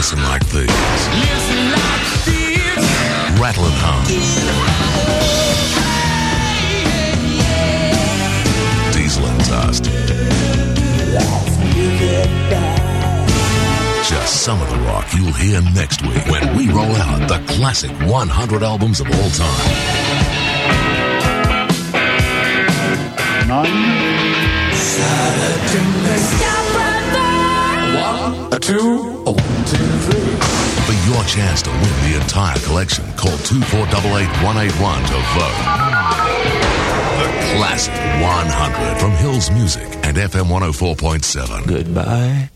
listen like these. Listen like thieves. Rattle and hum. Diesel and dust. Just some of the rock you'll hear next week when we roll out the classic 100 albums of all time. 9. 1, 2, 1, 2, 3. For your chance to win the entire collection, call 2488-181 to vote. The Classic 100 from Hills Music and FM 104.7. Goodbye.